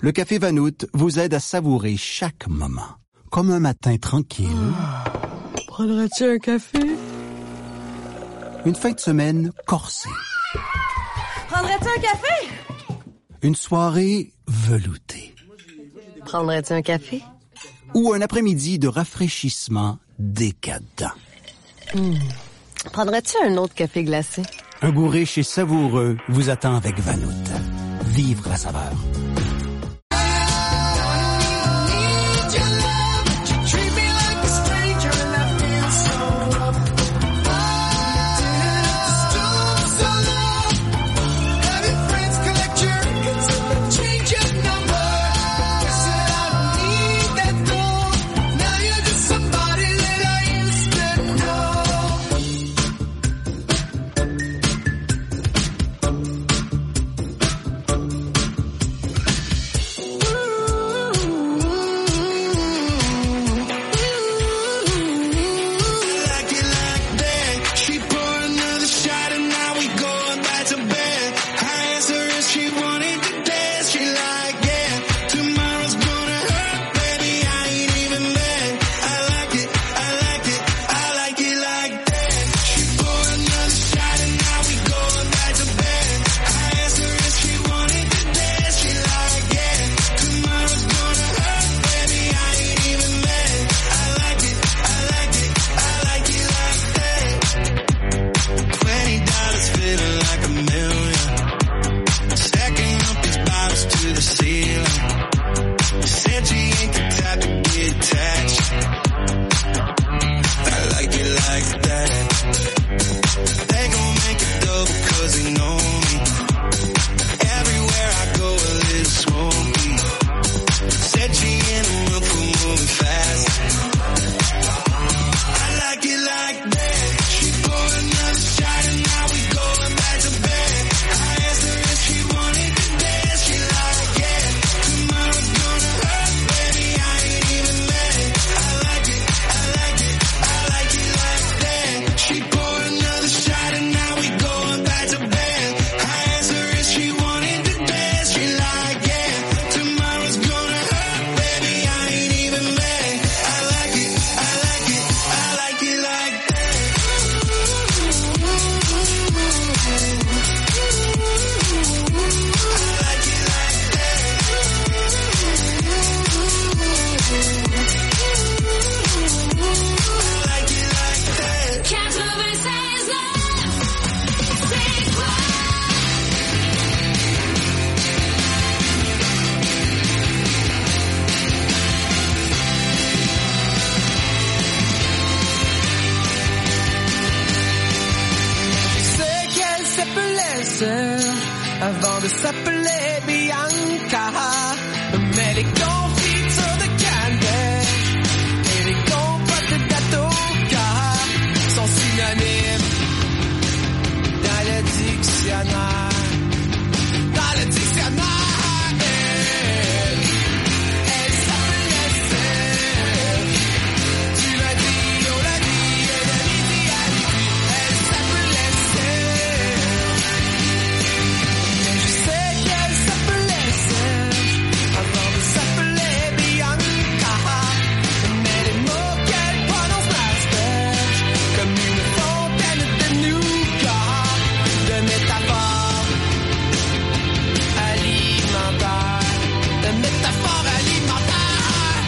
Le café Vanout vous aide à savourer chaque moment. Comme un matin tranquille. Prendrais-tu un café? Une fin de semaine corsée. Prendrais-tu un café? Une soirée veloutée. Prendrais-tu un café? Ou un après-midi de rafraîchissement décadent. Prendrais-tu un autre café glacé? Un goût riche et savoureux vous attend avec Vanout. Vivre la saveur. Avant de s'appeler Bianca, mais les confitures de canneberge et les compotes de Datoka sont synonymes dans le dictionnaire. Dans le dictionnaire, elle s'appelait Serge. Tu l'as dit, on l'a dit, et de midi à midi, elle s'appelait Serge. Mais je sais qu'elle s'appelait Serge avant de s'appeler Bianca. Mais les mots qu'elle prononce m'aspergent comme une fontaine de nougat, de métaphores alimentaires, de métaphores alimentaires.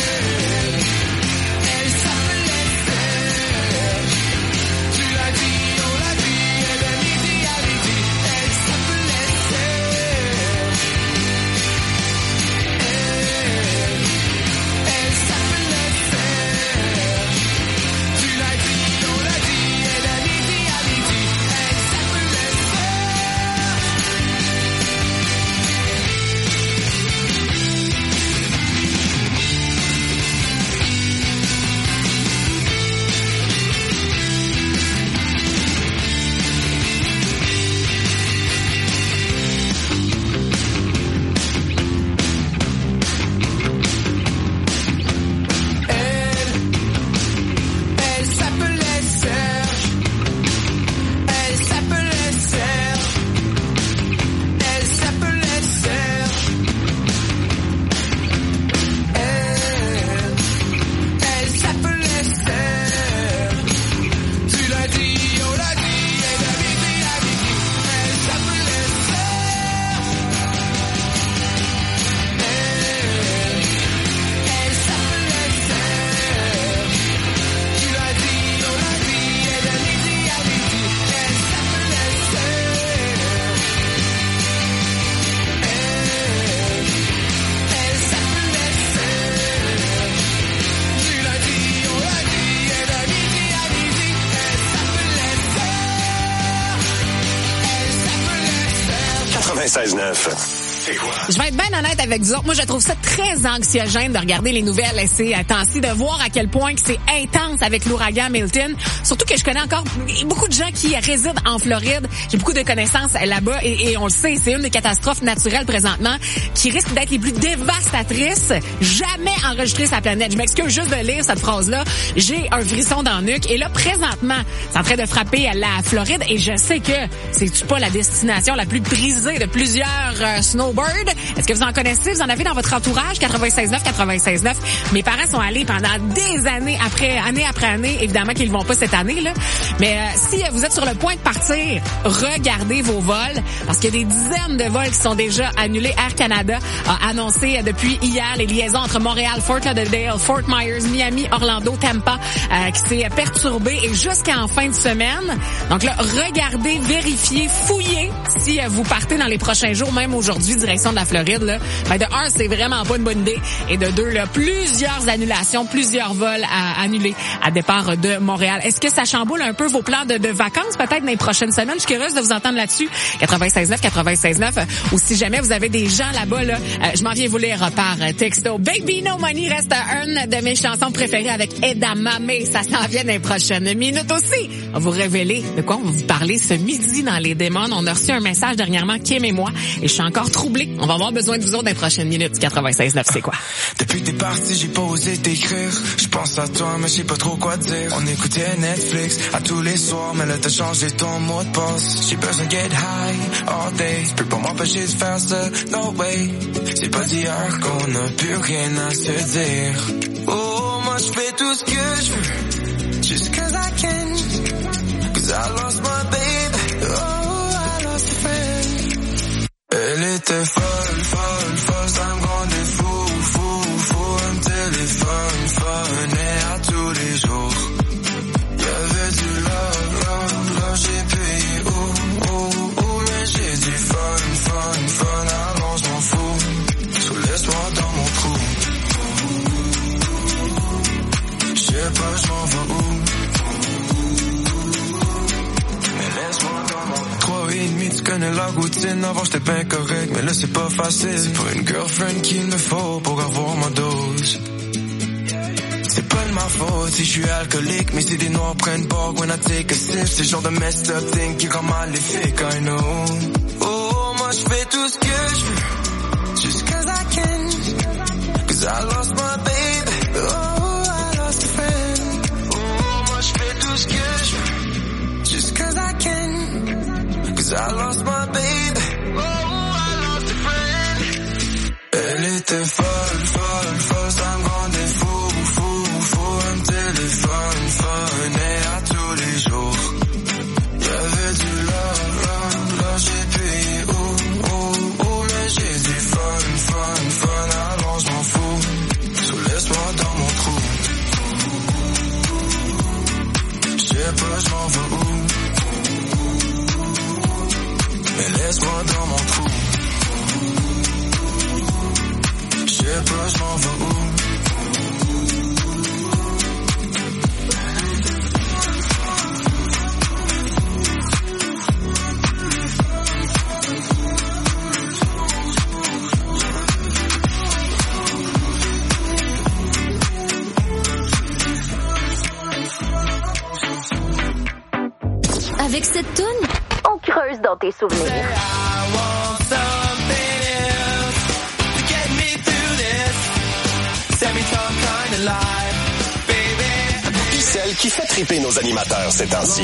Elle s'appelait Serge. Tu l'as dit, on l'a dit, et de midi à midi, elle s'appelait Serge. Elle s'appelait Serge. Tu l'as dit, on l'a dit, et de midi à midi, elle s'appelait Serge. 96.9. C'est quoi? Je vais être bien honnête avec vous autres. Moi, je trouve ça très anxiogène de regarder les nouvelles ces temps-ci, de voir à quel point que c'est intense avec l'ouragan Milton. Surtout que je connais encore beaucoup de gens qui résident en Floride. J'ai beaucoup de connaissances là-bas et on le sait, c'est une des catastrophes naturelles présentement qui risque d'être les plus dévastatrices jamais enregistrées sur la planète. Je m'excuse juste de lire cette phrase-là. J'ai un frisson dans le nuque. Et là, présentement, c'est en train de frapper la Floride et je sais que c'est pas la destination la plus prisée de plusieurs snowbirds. Est-ce que vous en connaissez? Vous en avez dans votre entourage? 96.9. Mes parents sont allés pendant des années année après année. Évidemment qu'ils ne vont pas cette année, là. Mais si vous êtes sur le point de partir, regardez vos vols parce qu'il y a des dizaines de vols qui sont déjà annulés. Air Canada a annoncé depuis hier les liaisons entre Montréal, Fort Lauderdale, Fort Myers, Miami, Orlando, Tampa qui s'est perturbée et jusqu'en fin de semaine. Donc là, regardez, vérifiez, fouillez si vous partez dans les prochains jours, même aujourd'hui, direction de la Floride. Là. Ben de un, c'est vraiment pas une bonne idée. Et de deux, là, plusieurs annulations, plusieurs vols à annuler à départ de Montréal. Est-ce que ça chamboule un peu vos plans de vacances peut-être dans les prochaines semaines? Je suis curieuse de vous entendre là-dessus. 96.9. Ou si jamais vous avez des gens là-bas, là, je m'en viens vous lire par texto. Baby No Money reste une de mes chansons préférées avec Edamame. Ça s'en vient dans les prochaines minutes aussi. On va vous révéler de quoi on va vous parler ce midi dans Les Démons. On a reçu un message dernièrement, Kim et moi, et je suis encore troublée. On va avoir besoin de vous autres dans les prochaines minutes. 96.9, c'est quoi? Depuis que t'es parti, j'ai pas osé t'écrire. Je pense à toi, mais je sais pas trop quoi dire. On écoutait Netflix à tous les soirs, mais là t'as changé ton mot de passe. J'ai besoin de get high all day. Je peux pas m'empêcher de faire ça, no way. C'est pas d'hier qu'on a plus rien à se dire. Oh, moi je fais tout ce que je veux, just cause I can. Cause I lost my baby, oh I lost a friend. Elle était folle, ça me rendait fou. Elle me téléphone, et à tous les jours. Y'avait du love, j'ai payé, oh, mais j'ai du fun, alors je m'en fous. So laisse-moi dans mon trou. Je sais pas, je m'en vais où. Mais laisse-moi dans mon trou. 3h30, tu connais la routine. Avant j'étais bien correct, mais là c'est pas facile. C'est pas une girlfriend qu'il me faut pour avoir ma dose. C'est pas de ma faute si je suis alcoolique, mais si des noirs prennent bord when I take a sip. C'est le genre de messed up thing qui rend maléfique, I know. Oh, moi je fais tout ce que je veux, just cause I can. Cause I lost my baby, oh I lost a friend. Oh, moi je fais tout ce que je veux, just cause I can. Cause I lost my baby, oh I lost a friend. Elle était folle, ça me rendait fou. Elle me téléphone, et à tous les jours. Y'avait du love, j'ai payé, oh, mais j'ai du fun, alors je m'en fous. So laisse-moi dans mon trou. Je sais pas, je m'en vais où. Mais laisse-moi dans mon trou. Je sais pas, je m'en vais où. Avec cette toune, on creuse dans tes souvenirs. Puis celle qui fait triper nos animateurs ces temps-ci.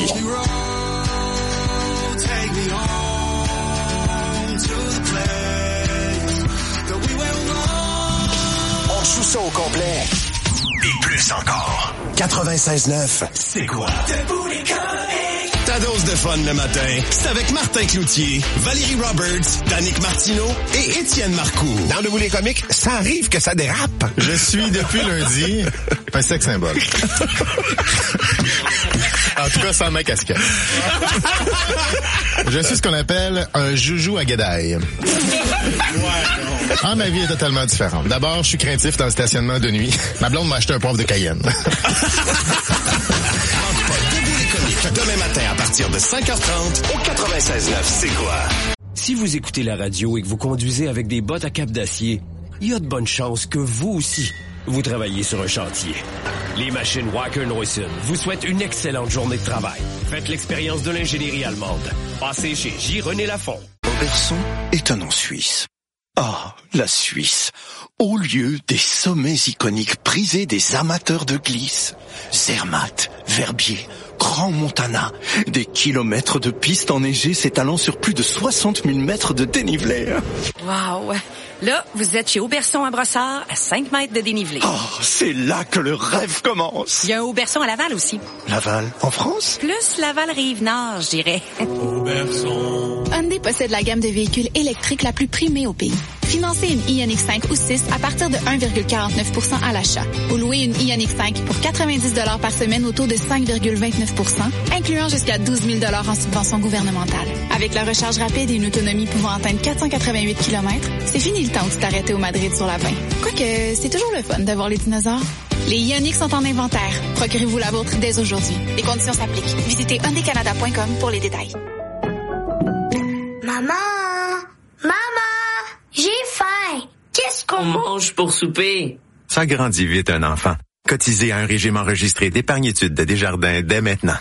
On joue ça au complet. Et plus encore. 96.9, c'est quoi? Ta dose de fun le matin, c'est avec Martin Cloutier, Valérie Roberts, Danick Martineau et Étienne Marcoux. Dans Debout les comiques, ça arrive que ça dérape. Je suis depuis lundi un sex symbole. En tout cas, sans ma casquette. Je suis ce qu'on appelle un joujou à guédaille. Ah, ma vie est totalement différente. D'abord, je suis craintif dans le stationnement de nuit. Ma blonde m'a acheté un poivre de Cayenne. Debout les comiques, demain matin à partir de 5h30 au 96.9, c'est quoi? Si vous écoutez la radio et que vous conduisez avec des bottes à cap d'acier, il y a de bonnes chances que vous aussi, vous travaillez sur un chantier. Les machines Wacker Neuson vous souhaitent une excellente journée de travail. Faites l'expérience de l'ingénierie allemande. Passez chez J. René Lafont. Auberson est un nom suisse. Ah, la Suisse. Au lieu des sommets iconiques prisés des amateurs de glisse. Zermatt, Verbier, Grand Montana. Des kilomètres de pistes enneigées s'étalant sur plus de 60 000 mètres de dénivelé. Wow! Là, vous êtes chez Auberson à Brossard, à 5 mètres de dénivelé. Oh, c'est là que le rêve commence. Il y a un Auberson à Laval aussi. Laval, en France? Plus Laval-Rive-Nord, je dirais. Auberson. Hyundai possède la gamme de véhicules électriques la plus primée au pays. Financez une Ioniq 5 ou 6 à partir de 1,49% à l'achat. Ou louez une Ioniq 5 pour 90 $ par semaine au taux de 5,29%, incluant jusqu'à 12 000 $ en subvention gouvernementale. Avec la recharge rapide et une autonomie pouvant atteindre 488 km, c'est fini le temps de t'arrêter au Madrid sur la 20. Quoique, c'est toujours le fun de voir les dinosaures. Les Ioniq sont en inventaire. Procurez-vous la vôtre dès aujourd'hui. Les conditions s'appliquent. Visitez hyundaicanada.com pour les détails. Maman! J'ai faim! Qu'est-ce qu'on mange pour souper? Ça grandit vite un enfant. Cotisez à un régime enregistré d'épargne-études de Desjardins dès maintenant.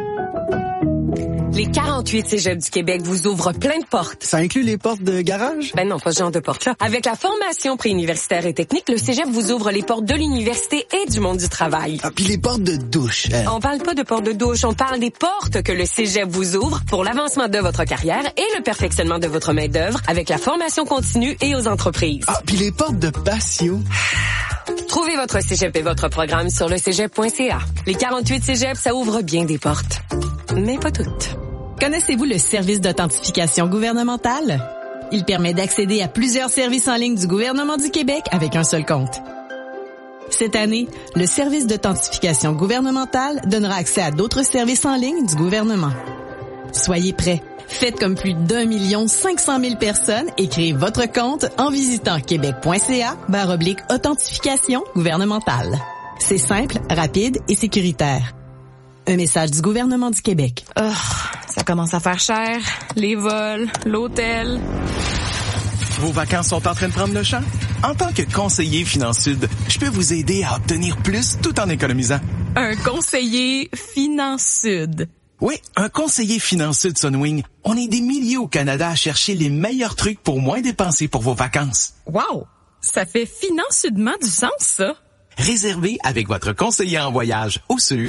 Les 48 cégeps du Québec vous ouvrent plein de portes. Ça inclut les portes de garage? Ben non, pas ce genre de portes-là. Avec la formation préuniversitaire et technique, le cégep vous ouvre les portes de l'université et du monde du travail. Ah, puis les portes de douche. On parle pas de portes de douche, on parle des portes que le cégep vous ouvre pour l'avancement de votre carrière et le perfectionnement de votre main-d'œuvre avec la formation continue et aux entreprises. Ah, puis les portes de patio. Trouvez votre cégep et votre programme sur le cégep.ca. Les 48 cégeps, ça ouvre bien des portes. Mais pas toutes. Connaissez-vous le service d'authentification gouvernementale? Il permet d'accéder à plusieurs services en ligne du gouvernement du Québec avec un seul compte. Cette année, le service d'authentification gouvernementale donnera accès à d'autres services en ligne du gouvernement. Soyez prêts. Faites comme plus d'1 500 000 personnes et créez votre compte en visitant québec.ca/authentification gouvernementale. C'est simple, rapide et sécuritaire. Un message du gouvernement du Québec. Oh, ça commence à faire cher. Les vols, l'hôtel. Vos vacances sont en train de prendre le champ? En tant que conseiller FinanceSud, je peux vous aider à obtenir plus tout en économisant. Un conseiller FinanceSud. Oui, un conseiller FinanceSud Sunwing. On est des milliers au Canada à chercher les meilleurs trucs pour moins dépenser pour vos vacances. Wow! Ça fait financement du sens, ça. Réservez avec votre conseiller en voyage au sûr.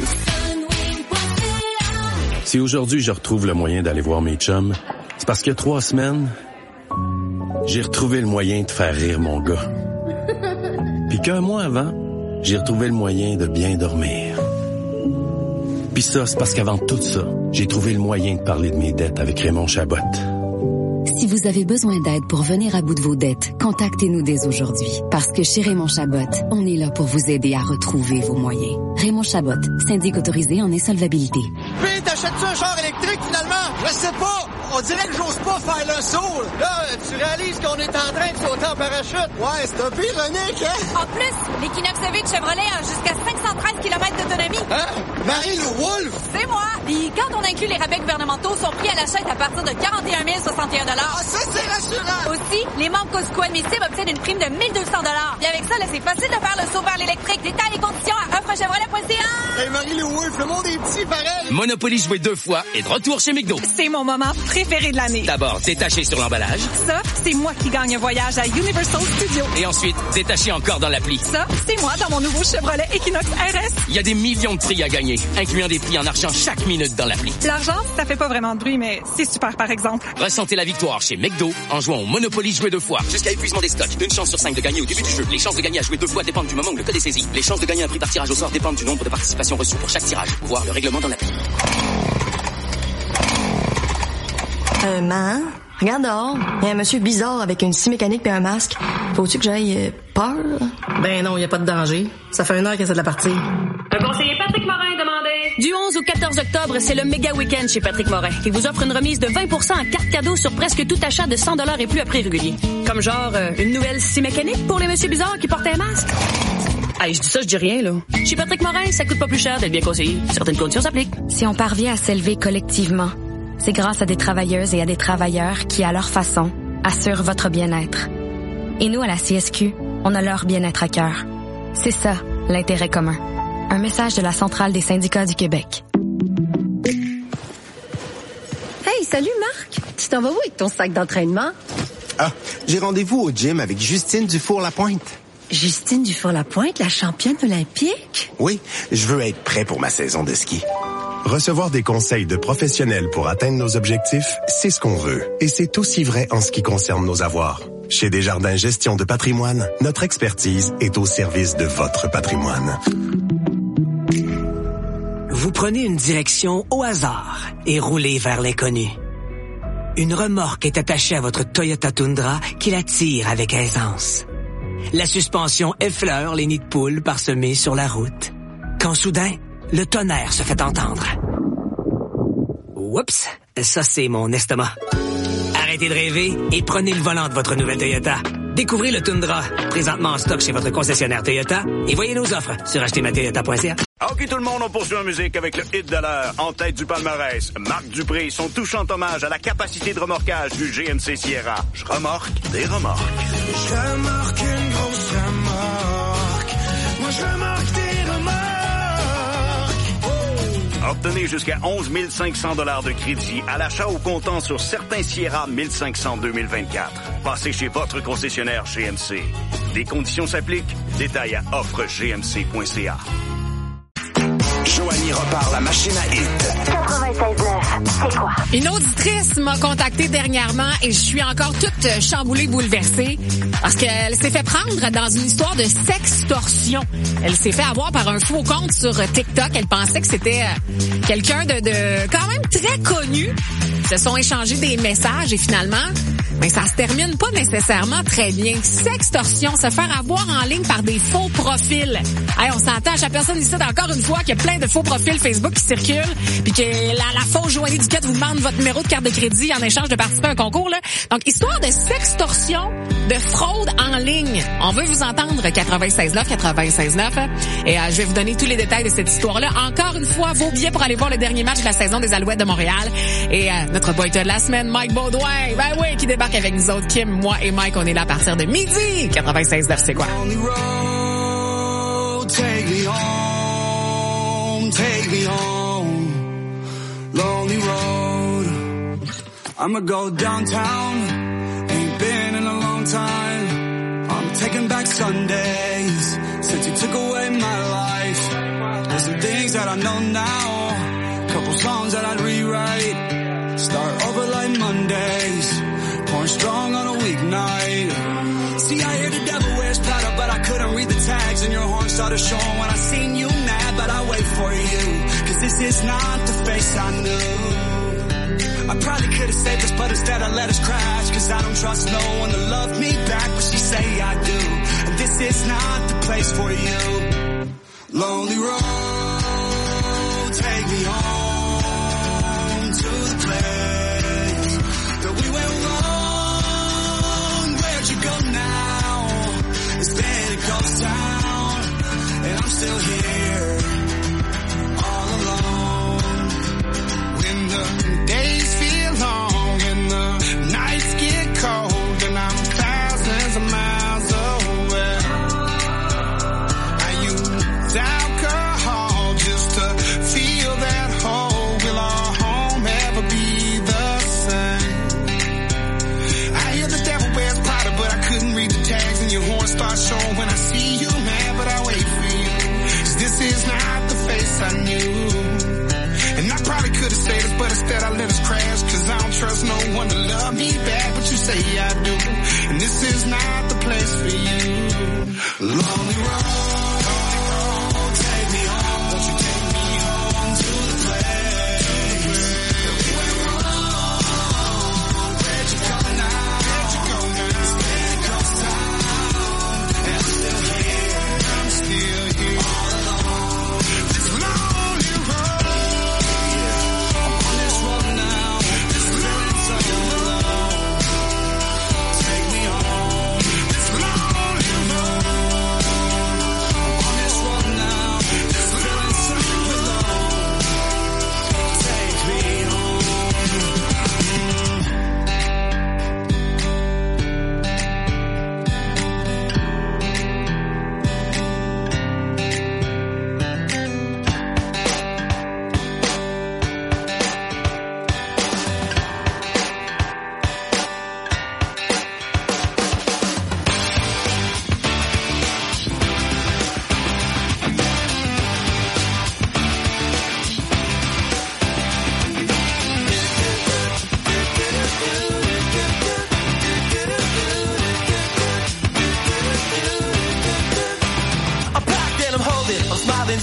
Si aujourd'hui je retrouve le moyen d'aller voir mes chums, c'est parce qu'il y a 3 semaines, j'ai retrouvé le moyen de faire rire mon gars. Puis qu'un mois avant, j'ai retrouvé le moyen de bien dormir. Puis ça, c'est parce qu'avant tout ça, j'ai trouvé le moyen de parler de mes dettes avec Raymond Chabot. Si vous avez besoin d'aide pour venir à bout de vos dettes, contactez-nous dès aujourd'hui. Parce que chez Raymond Chabot, on est là pour vous aider à retrouver vos moyens. Raymond Chabot, syndic autorisé en insolvabilité. Puis t'achètes-tu un char électrique finalement? Je sais pas! On dirait que j'ose pas faire le saut! Là, tu réalises qu'on est en train de sauter en parachute? Ouais, c'est un peu ironique, hein? En plus, l'Equinox EV de Chevrolet a jusqu'à 513 km d'autonomie. Hein? Marie-Lou Wolfe? C'est moi! Puis quand on inclut les rabais gouvernementaux, son prix à l'achat est à partir de 41 061 $. Ah, ça, c'est rassurant! Aussi, les membres Costco admissibles obtiennent une prime de 1 200 $. Et avec ça, là, c'est facile de faire le saut vers l'électrique. Détails et conditions à offrechevrolet.ca. Hey, Marie-Lou Wolfe, le monde est petit, pareil! Monopoly joué 2 fois et de retour chez McDo. C'est mon moment préféré de l'année. D'abord, détaché sur l'emballage. Ça, c'est moi qui gagne un voyage à Universal Studios. Et ensuite, détaché encore dans l'appli. Ça, c'est moi dans mon nouveau Chevrolet Equinox RS. Il y a des millions de prix à gagner, incluant des prix en argent chaque minute dans l'appli. L'argent, ça fait pas vraiment de bruit, mais c'est super par exemple. Ressentez la victoire chez McDo en jouant au Monopoly joué 2 fois. Jusqu'à épuisement des stocks. Une chance sur 5 de gagner au début du jeu. Les chances de gagner à jouer 2 fois dépendent du moment où le code est saisi. Les chances de gagner un prix par tirage au sort dépendent du nombre de participations reçues pour chaque tirage. Voir le règlement dans l'appli. Man, regarde dehors. Il y a un monsieur bizarre avec une scie mécanique et un masque. Faut-tu que j'aille peur? Ben non, il n'y a pas de danger. Ça fait 1 heure que c'est de la partie. Un conseiller Patrick Morin demandait. Du 11 au 14 octobre, c'est le méga week-end chez Patrick Morin, qui vous offre une remise de 20% en carte cadeau sur presque tout achat de 100 $ et plus à prix régulier. Comme genre, une nouvelle scie mécanique pour les messieurs bizarres qui portaient un masque. Hey, je dis ça, je dis rien, là. Chez Patrick Morin, ça coûte pas plus cher d'être bien conseillé. Certaines conditions s'appliquent. Si on parvient à s'élever collectivement, c'est grâce à des travailleuses et à des travailleurs qui, à leur façon, assurent votre bien-être. Et nous, à la CSQ, on a leur bien-être à cœur. C'est ça, l'intérêt commun. Un message de la Centrale des syndicats du Québec. Hey, salut Marc! Tu t'en vas où avec ton sac d'entraînement? Ah, j'ai rendez-vous au gym avec Justine Dufour-Lapointe. Justine Dufour-Lapointe, la championne olympique? Oui, je veux être prêt pour ma saison de ski. Recevoir des conseils de professionnels pour atteindre nos objectifs, c'est ce qu'on veut. Et c'est aussi vrai en ce qui concerne nos avoirs. Chez Desjardins Gestion de patrimoine, notre expertise est au service de votre patrimoine. Vous prenez une direction au hasard et roulez vers l'inconnu. Une remorque est attachée à votre Toyota Tundra qui la tire avec aisance. La suspension effleure les nids de poules parsemés sur la route. Quand soudain, le tonnerre se fait entendre. Oups, ça c'est mon estomac. Arrêtez de rêver et prenez le volant de votre nouvelle Toyota. Découvrez le Tundra, présentement en stock chez votre concessionnaire Toyota, et voyez nos offres sur achetermatoyota.ca. OK, tout le monde, on poursuit en musique avec le hit de l'heure. En tête du palmarès, Marc Dupré, son touchant hommage à la capacité de remorquage du GMC Sierra. Je remorque des remorques. Je remorque une grosse remorque. Moi, je remorque des remorques. Obtenez jusqu'à 11 500 $ de crédit à l'achat au comptant sur certains Sierra 1500 2024. Passez chez votre concessionnaire GMC. Des conditions s'appliquent. Détails à offregmc.ca. Joanie repart la machine à hit. 96.9, c'est quoi? Une auditrice m'a contactée dernièrement et je suis encore toute chamboulée, bouleversée parce qu'elle s'est fait prendre dans une histoire de sextorsion. Elle s'est fait avoir par un faux compte sur TikTok. Elle pensait que c'était quelqu'un de quand même très connu. Ils se sont échangés des messages et finalement, mais ça se termine pas nécessairement très bien. Sextorsion, se faire avoir en ligne par des faux profils. Hey, on s'entend, à chaque personne ici, encore une fois, qu'il y a plein de faux profils Facebook qui circulent, puis que la fausse Joanie Duquette vous demande votre numéro de carte de crédit en échange de participer à un concours, là. Donc, histoire de sextorsion, de fraude en ligne. On veut vous entendre, 96.9, 96.9. Et je vais vous donner tous les détails de cette histoire-là. Encore une fois, vos billets pour aller voir le dernier match de la saison des Alouettes de Montréal. Et notre boyteur de la semaine, Mike Baudouin, ben oui, qui débarque avec nous autres. Kim, moi et Mike, on est là à partir de midi. 96.9, c'est quoi? Take me home, take me home, lonely road. I'ma go downtown, ain't been in a long time. I'm taking back Sundays, since you took away my life. There's some things that I know now, couple songs that I'd rewrite. Start over like Mondays, pouring strong on a weeknight. See, I hear the devil wears Prada, but I couldn't read the tags, and your horn started showing when I seen you mad, but I wait for you, cause this is not the face I knew. I probably could've saved us, but instead I let us crash, cause I don't trust no one to love me back, but she say I do, and this is not the place for you. Lonely road, take me home to the place that we went wrong. Where'd you go now? It's been a ghost town, and I'm still here, all alone. When the days feel long and the nights get cold, and I'm thousands of miles away, I use alcohol just to feel that hole. Will our home ever be the same? I hear the devil wears Prada, but I couldn't read the tags, and your horn starts showing when I see you mad, but I wait for you, cause this is not the face I knew. And I probably could've saved us, but instead I let us crash, cause I don't trust no one to love me back, but you say I do, and this is not the place for you. Lonely road, take me home, won't you take me home to the place that we went wrong? Where'd you go now? Where'd you go now? It's been a ghost town, and I'm still here, all alone. This lonely road, I'm on this road now, this living so alone. Take me home, this lonely road.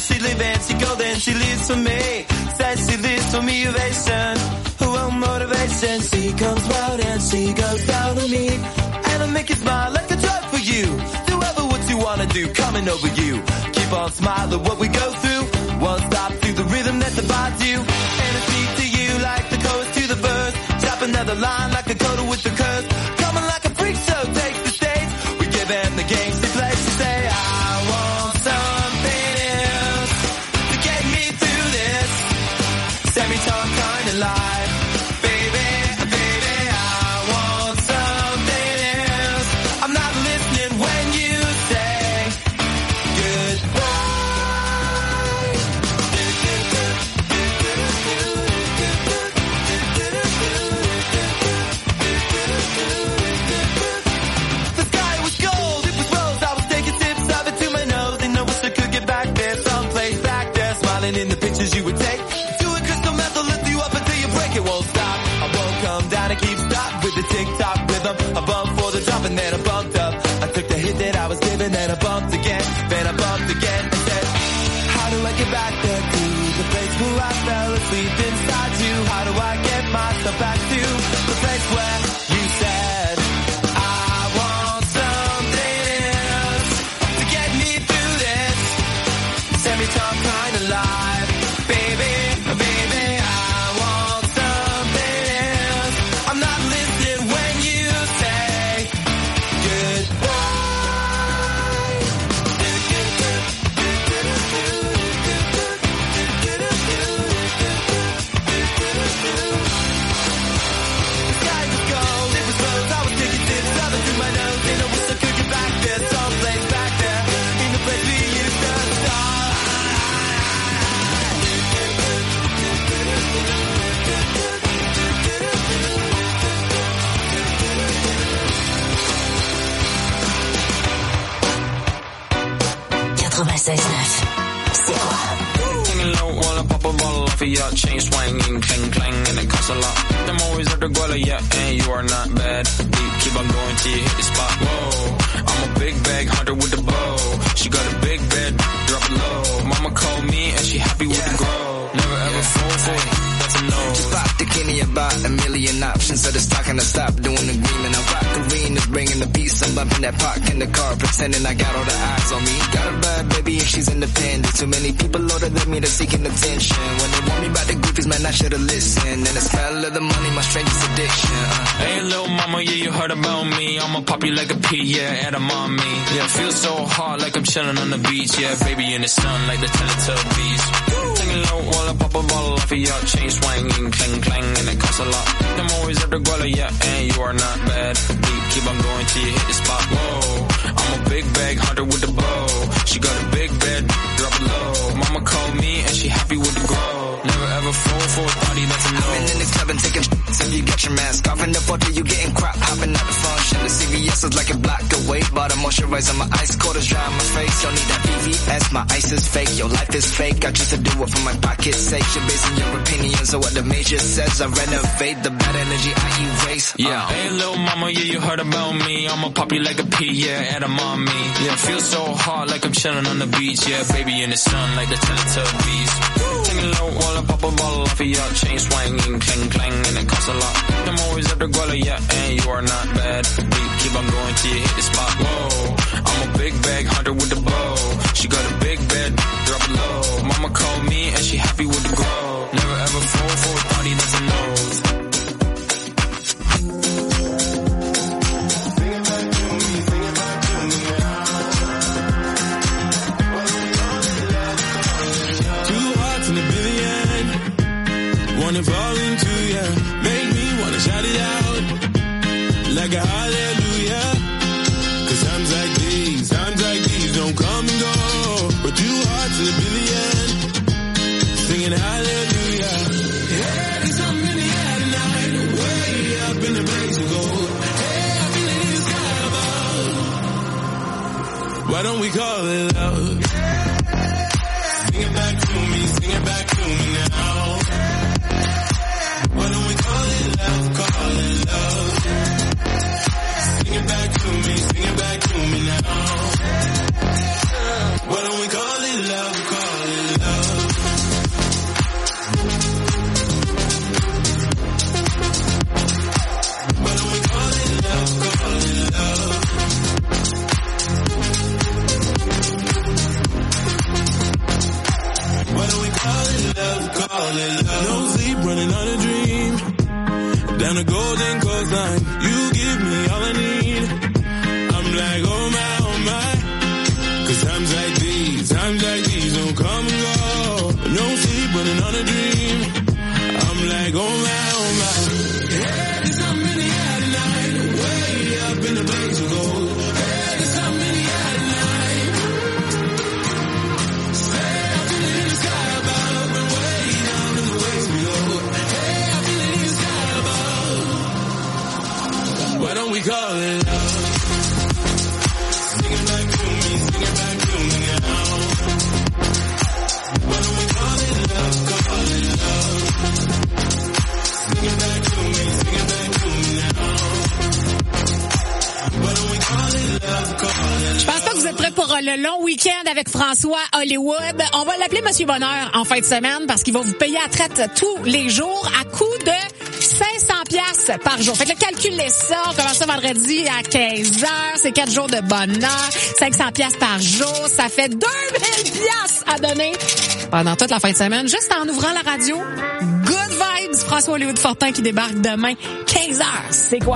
she living, she golden, she lives for me. Says she lives for me, ovation. Oh, motivation. She comes round and she goes down on me. And I make you smile like a drug for you. Do ever what you wanna do, coming over you. Keep on smiling what we go through. Won't stop through the rhythm that divides you. And I speak to you like the chorus to the verse. Chop another line like a coda with the curse. Coming like a freak show, take the stage. We give them the games to play. She say, I want something else to get me through this semi-talk kind of life. Baby, baby, I want something else. I'm not listening when you say goodbye. The sky was gold, it was rose. I was taking sips of it to my nose, and I wish I could get back there, someplace back there, smiling in the pictures you would take. Doing crystal method, lift you up until you break. It won't stop. I won't come down and keep stop with the tick-tock rhythm. I bumped for the drop and then I bumped up. I took the hit that I was given, then I bumped again, then I bumped again and said, how do I get back there to the place where I fell asleep inside you? How do I get myself back to the place where you said I want something else to get me through this semi-talk kind of life? Baby, baby, I want something else. I'm not listening when you say goodbye. The sky was gold, it was rose. I was taking sips of it through my nose, and I wish I could get back there, someplace back there, in the place we used to start. C'est quoi? Singing low while I pop a bottle off of your chain swinging, clang clang, and it costs a lot. Them always at the guala, yeah, and you are not bad. Keep on going till you hit the spot. Whoa, I'm a big bag hunter with the bow. She got a big bed, drop it low. Mama called me and she happy with the grow. Never ever fall for it, that's a no. Just pop the Kenny about a million options, so it's talking to stop doing the agreement. I rock arenas, bringing the peace. I'm bumping that park in the car, pretending I got all the eyes on me. Got a bad baby and she's independent. Too many people older than me, they're seeking attention. When they want me about the groupies, man, I should've listened. And the smell of the money, my strangest addiction. Hey, little mama, yeah, you heard about me. I'ma pop you like a pea, yeah, at a mommy. Yeah, feel so hot like I'm chilling on the beach. Yeah, baby in the sun like the Teletubbies. Singing low while I pop a bottle off of your chain swinging, clang clang, and it costs a lot. Them always at the guala, yeah, and you are not bad. Keep on going till you hit the spot. Whoa, I'm a big bag hunter with the bow. She got a big bed, drop it low. Mama called me and she happy with the grow. Never ever fall for a party, that's a no. I've been in the club and taking so you got your mask off. In the photo you getting crap, hopping out the function. The CVS is like a block away. Bought a moisturizer, my ice cold is dry on my face. Don't need that VVS, my ice is fake. Your life is fake, I choose to do it for my pocket's sake. You're basing your opinions on what the major says. I renovate the bad energy I erase. Yeah, hey little mama, yeah, you heard about me. I'ma pop you like a pea, yeah, at a mommy. Yeah, feel so hot like I'm chilling on the beach. Yeah, baby in the sun like the Teletubbies. Singing low while I pop a bottle off of your chain swinging, clang clang, and it costs a lot. Them always at the guala, yeah, and you are not bad. Keep on going till you hit the spot. Whoa, I'm a big bag hunter with the bow. She got a big bed, drop it low. Mama called me and she happy with the grow. Never ever fall for a party, that's a no. Wanna fall into ya, make me wanna shout it out like a hallelujah. 'Cause times like these don't come and go. But 2 hearts in a billion, singing hallelujah. Yeah, there's something in the air tonight, way up in the blaze of gold. Hey, I feel it in the sky above. Why don't we call it love? Sing it back to me, sing it back to me now. Why don't we call it love, call it love? Sing it back to me now. Why don't we call it love, call it call it love. No sleep, running on a dream. Down the golden coastline, you give me all I need. I'm like, oh my. 'Cause times like these don't come and go. No sleep, running on a dream. I'm like, oh my. Hey, there's something in the air tonight, way up in the blaze of gold. Hey, there's something in the air tonight. Say, I feel it in the sky above, and way down in the waves below. Hey, I feel it in the sky above. Why don't we call it love? Sing it back to me now. Why don't we call it love, call it love? Sing it back to me now. Why don't we call it love, call it love? Je pense pas que vous êtes prêts pour le long week-end avec François Hollywood. On va l'appeler Monsieur Bonheur en fin de semaine parce qu'il va vous payer à traite tous les jours à coût de 500$ par jour. Fait que là, calculez ça. On commence ça vendredi à 15h. C'est 4 jours de bonheur. 500$ par jour. Ça fait 2000$ à donner pendant toute la fin de semaine. Juste en ouvrant la radio. Good vibes. François Hollywood Fortin qui débarque demain. 15h. C'est quoi?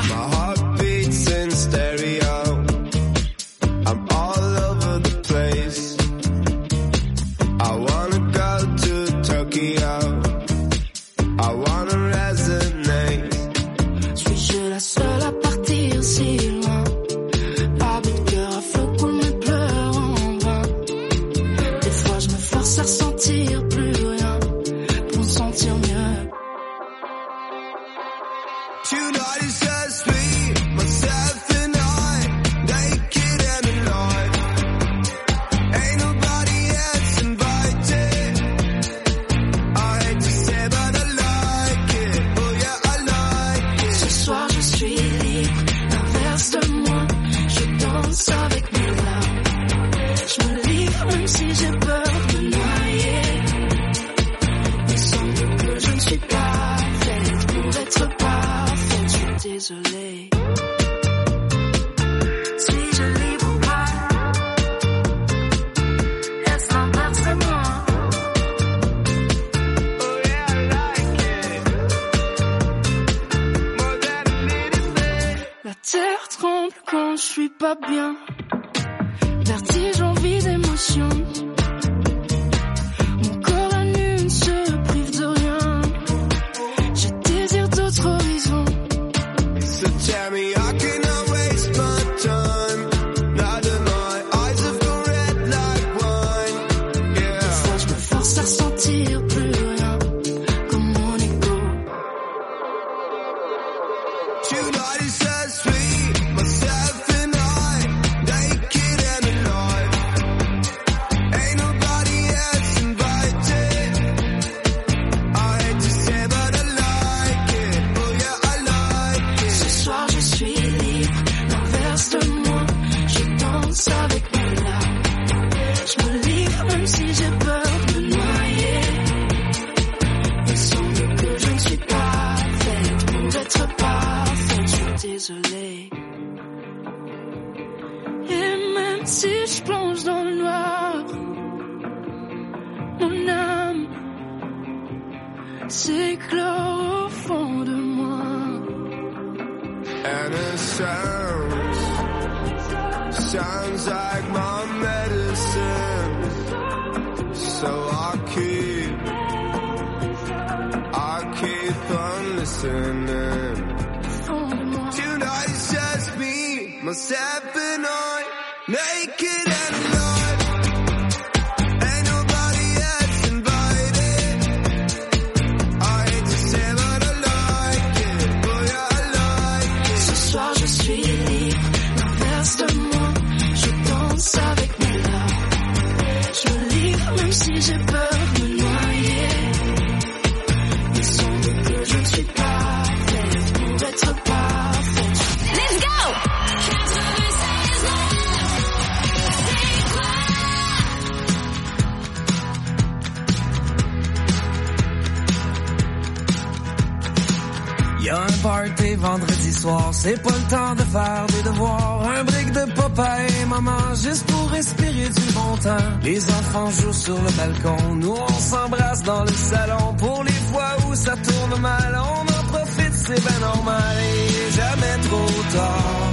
party vendredi soir, c'est pas le temps de faire des devoirs. Un brick de papa et maman, juste pour respirer du bon temps. Les enfants jouent sur le balcon, nous on s'embrasse dans le salon. Pour les fois où ça tourne mal, on en profite, c'est ben normal. Et jamais trop tard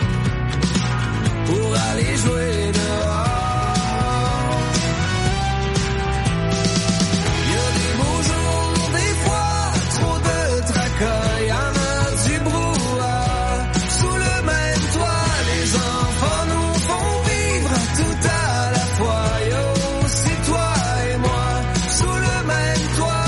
pour aller jouer dehors. Il y en a du brouhaha sous le même toit. Les enfants nous font vivre tout à la fois. Yo, c'est toi et moi sous le même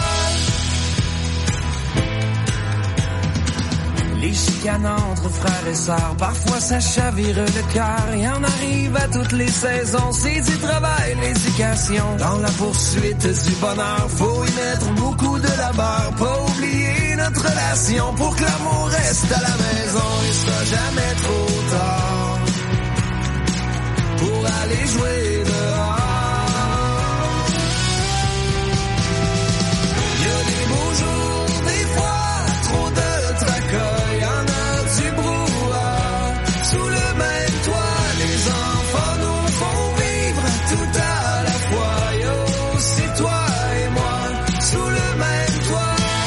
toit. Les chicanes entre frères et sœurs, parfois ça chavire le cœur. Il y en arrive à toutes les saisons, c'est du travail, l'éducation. Dans la poursuite du bonheur, faut y mettre beaucoup de labeur. Pas oublier notre relation pour que l'amour reste à la maison. Et ça jamais trop tard pour aller jouer dehors. Il y a des beaux jours, des fois trop de tracas. Il y en a du brouhaha sous le même toit. Les enfants nous font vivre tout à la fois. Yo, c'est toi et moi sous le même toit.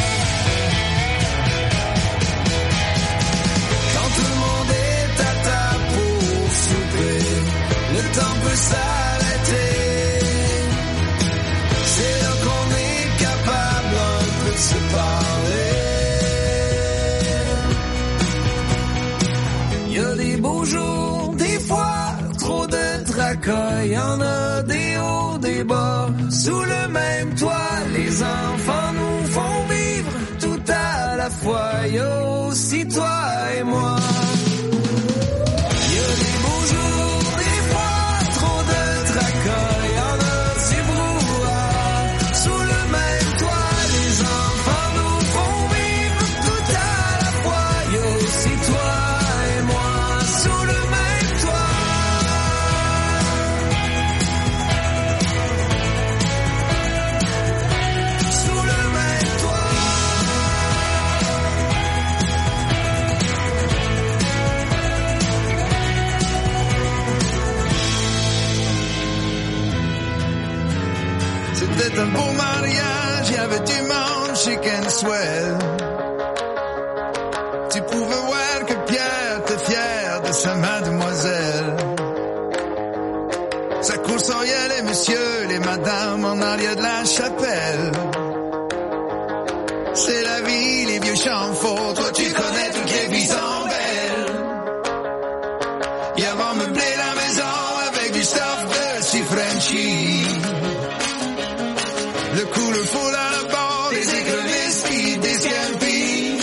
Le temps peut s'arrêter. C'est là qu'on est capable un peu de se parler. Il y a des beaux jours, des fois trop de tracas. Il y en a des hauts, des bas. Sous le même toit, les enfants nous font vivre tout à la fois. Yo, si toi et moi. C'était un beau mariage, il y avait du monde, chicken swell. Tu pouvais voir que Pierre était fier de sa mademoiselle. Ça coursoriait les messieurs, les madames en arrière de la chapelle. C'est la vie, les vieux champs forts, toi tu connais toutes les vies en belle. Ils avaient meublé la maison avec du stuff de si Frenchy. Le cooler full à la barre, des écrevisses qui désiempient.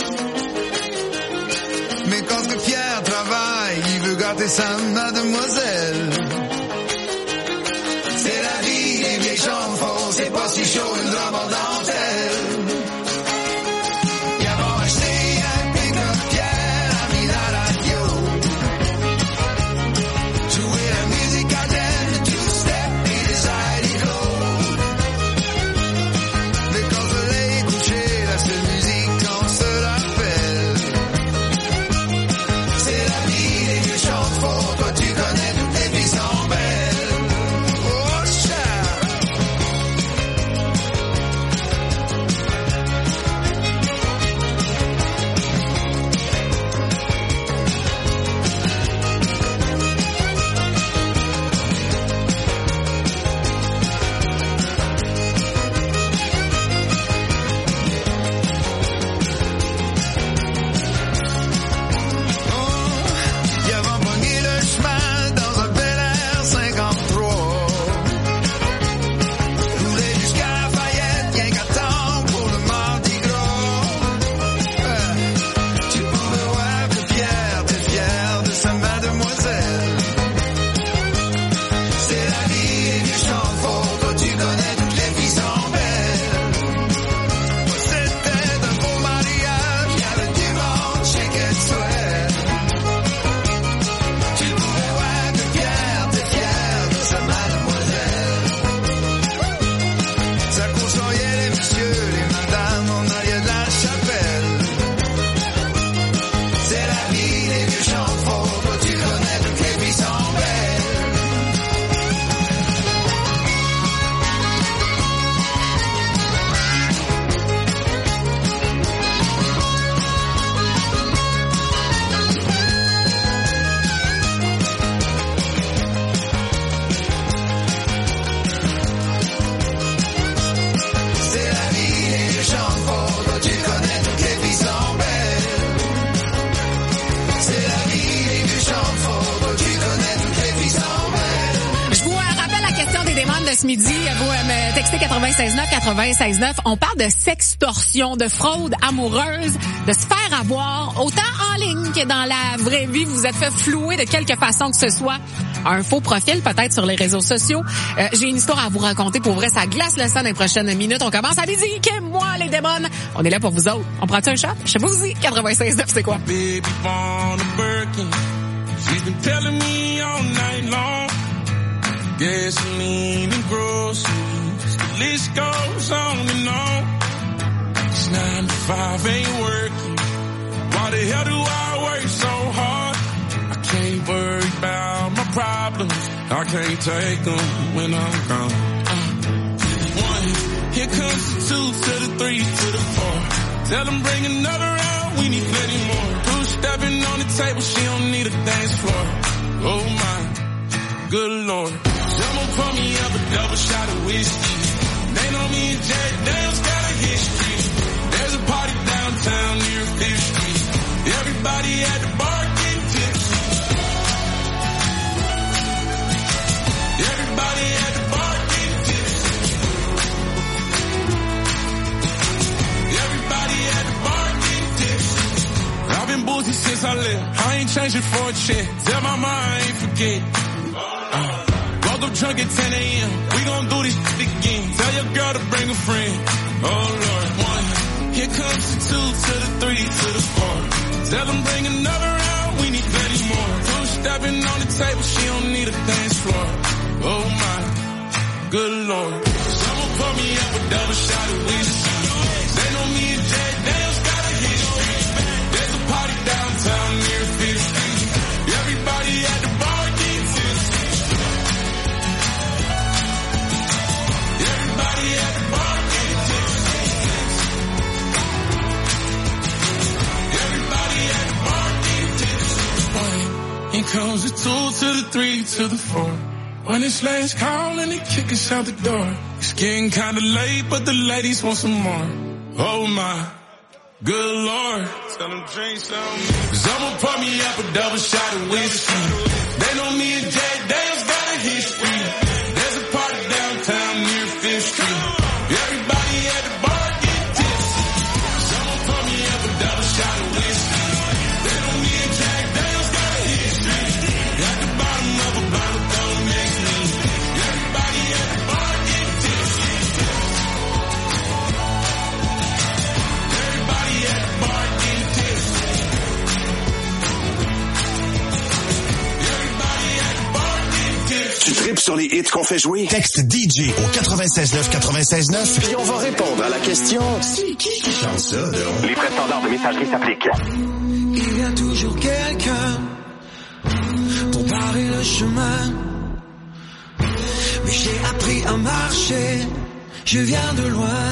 Mais quand que Pierre travaille, il veut gâter sa mademoiselle. C'est la vie, les vieilles chambres forts, c'est pas si chaud une robe en dentelle. Ils avaient acheté un pick-up, Pierre a mis la radio. Jouer la musique à thème, le two-step et les zydeco. La seule musique qu'on se rappelle. C'est la vie, les vieux chantent fort. Toi tu connais toutes les vies sont belles. Oh chat. demandes de ce midi, vous me textez 96.9. On parle de sextorsion, de fraude amoureuse, de se faire avoir, autant en ligne que dans la vraie vie. Vous êtes fait flouer de quelque façon que ce soit. Un faux profil peut-être sur les réseaux sociaux. J'ai une histoire à vous raconter. Pour vrai, ça glace le sang dans les prochaines minutes. On commence à midi. Moi, les démons. On est là pour vous autres. On prend-tu un shot? Je sais pas vous y. 96.9, c'est quoi? Baby born a Birkin. She's been telling me all night long. Gasoline and groceries. The list goes on and on. It's 9 to 5 ain't working. Why the hell do I work so hard? I can't worry about my problems. I can't take them when I'm gone. 1, here comes the 2 to the 3 to the 4. Tell them bring another round, we need plenty more. 2 stepping on the table, she don't need a dance floor. Oh my, good Lord. Someone pour me up a double shot of whiskey. They know me and Jack Daniels got a history. There's a party downtown near 5th Street. Everybody at the bar getting tipsy. Everybody at the bar getting tipsy. Everybody at the bar getting tipsy. I've been boozy since I left. I ain't changing for a check. Tell my mom I ain't forget. Woke up drunk at 10 a.m. We gon' do this shit again. Tell your girl to bring a friend. Oh Lord, 1. Here comes the 2 to the 3 to the 4. Tell them bring another round. We need plenty more. 2 stepping on the table. She don't need a dance floor. Oh my, good Lord. Someone pour me up a double shot of whiskey. They know me and Jack Daniels got a history. There's a party downtown near 5th Street. Everybody at the bar getting tipsy. Everybody at the bar getting tipsy. Everybody at the bar getting tipsy. Here comes the 2 to the 3 to the 4. When it's last call and they kick us out the door. It's getting kinda late, but the ladies want some more. Oh my, good Lord. Tell them drink some. Someone pour me up a double shot of whiskey. They know me and Jack Daniels got a history. There's a party downtown near 5th Street. Everybody at the bar get tipsy. Someone pour me up a double shot of whiskey. They know me and Jack Daniels got a history. At the bottom of a bottle, don't mix me. Everybody at the bar get tipsy. Everybody at the bar get tipsy. Everybody at the bar get tipsy. Tu tripes sur les hits qu'on fait jouer? Texte DJ au 96.9 puis on va répondre à la question c'est qui chante ça, donc? Les frais standards de messagerie s'appliquent. Il y a toujours quelqu'un pour barrer le chemin. Mais j'ai appris à marcher, je viens de loin.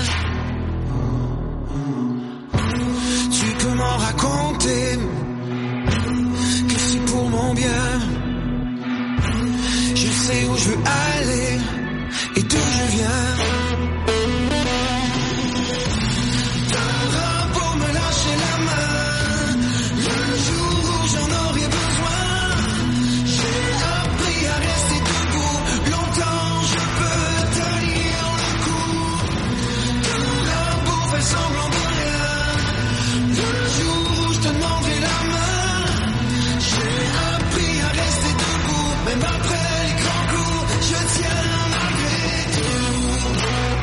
Tu peux m'en raconter que c'est pour mon bien. Je sais où je veux aller et d'où je viens. T'auras pour me lâcher la main le jour où j'en aurai besoin. J'ai appris à rester debout longtemps, je peux tenir le coup. T'auras pour faire semblant de rien le jour où je te demanderai la main. J'ai appris à rester debout même après. Je tiens malgré tout.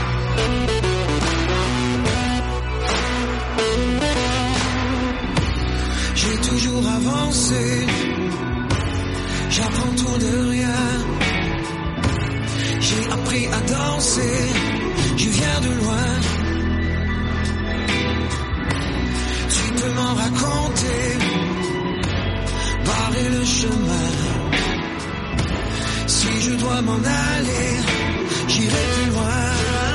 J'ai toujours avancé. J'apprends tout de rien. J'ai appris à danser. Je viens de loin. Tu peux m'en raconter. Barrer le chemin. Si je dois m'en aller, j'irai plus loin.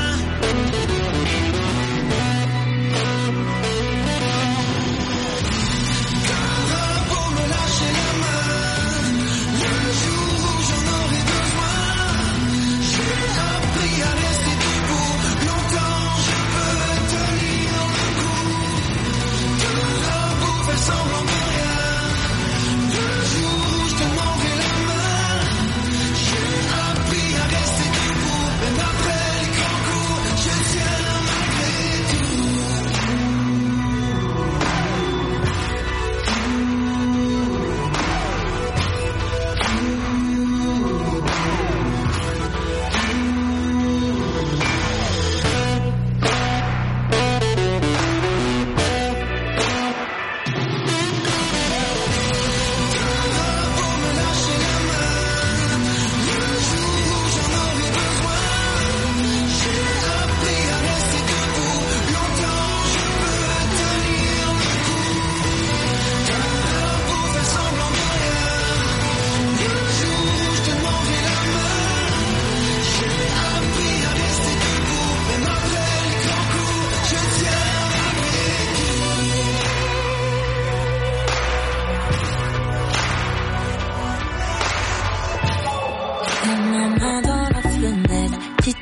T'auras pour me lâcher la main le jour où j'en aurai besoin. J'ai appris à rester debout longtemps, je peux tenir le coup. T'auras pour faire semblant de rien le jour où je te demanderai la main. J'ai appris à rester debout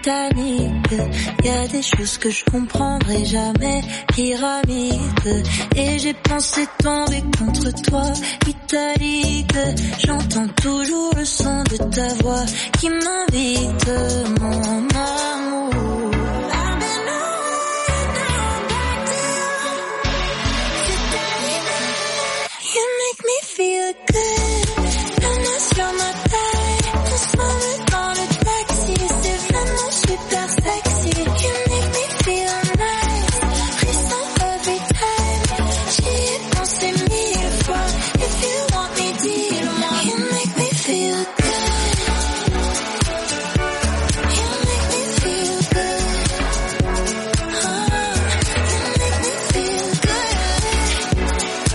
Titanic. Y a des choses que je comprendrai jamais. Pyramide. Et j'ai pensé tomber contre toi, italique. J'entends toujours le son de ta voix qui m'invite, mon amour. You make me feel good. La main sur ma taille, doucement me dans le taxi. C'est vraiment super sexy. You make me feel nice. Frisson every time. J'y ai pensé 1000 fois. If you want me, dis-le-moi. You make me feel good. You make me feel good. You make me feel good.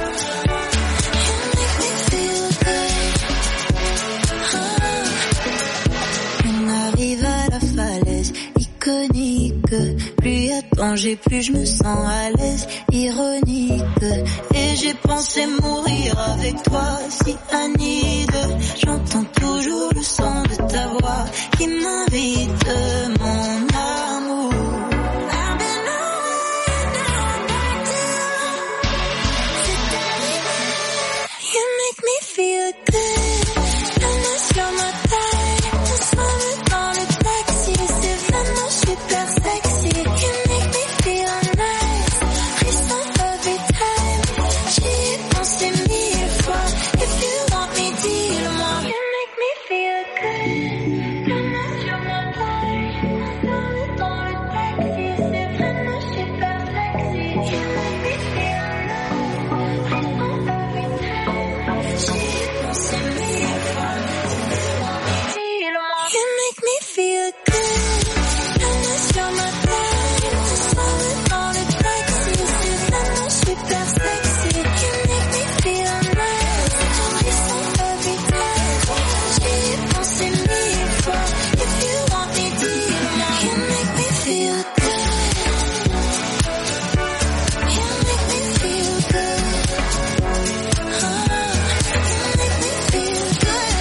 On arrive à la falaise iconique. Plus y a de danger, plus je me sens à l'aise. Ironique. Et j'ai pensé mourir avec toi, si Anide. J'entends toujours le son de ta voix qui m'invite, mon amour. You make me feel good. La main sur ma taille, doucement me dans le taxi. C'est vraiment super sexy. You make me feel nice. Frisson every time. J'y ai pensé 1000 fois. If you want me, dis-le-moi. You make me feel good. La main sur ma taille, doucement me dans le taxi. C'est vraiment super sexy. You make me feel nice. Frisson every time. J'y ai pensé 1000 fois. You make me feel good. La main sur ma taille, doucement me dans le taxi. C'est vraiment super sexy. You make me feel nice. Frisson every time. J'y ai pensé 1000 fois. If you want me, dis-le-moi. You make me feel good. You make me feel good. You make me feel good.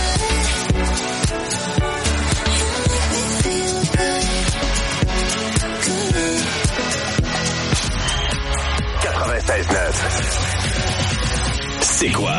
C'est quoi?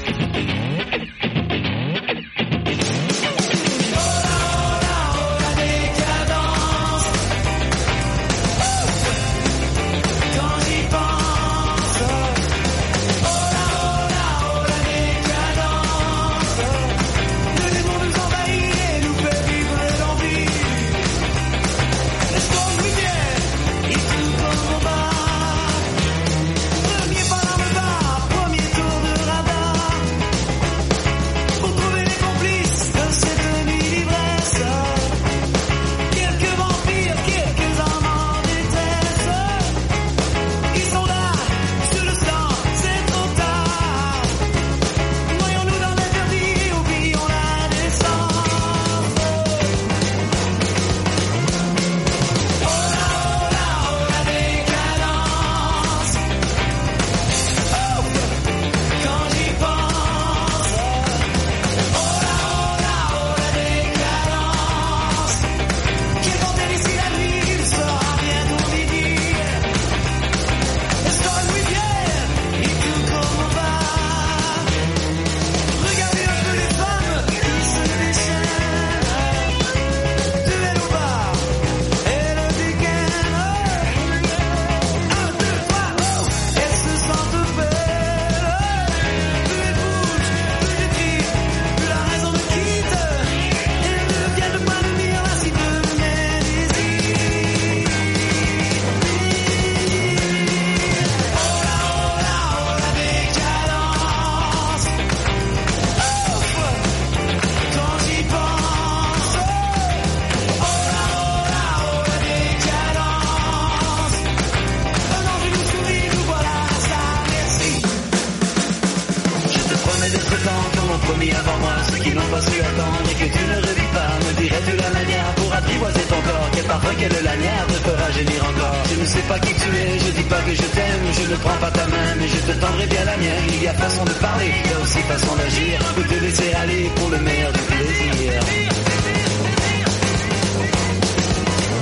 promis avant moi ceux qui n'ont pas su attendre et que tu ne revis pas. Me dirais-tu la manière pour apprivoiser ton corps? Quel parfum, quelle lanière te fera gémir encore? Je ne sais pas qui tu es, je dis pas que je t'aime, je ne prends pas ta main mais je te tendrai bien la mienne. Il y a façon de parler, il y a aussi façon d'agir, pour te laisser aller pour le meilleur du plaisir.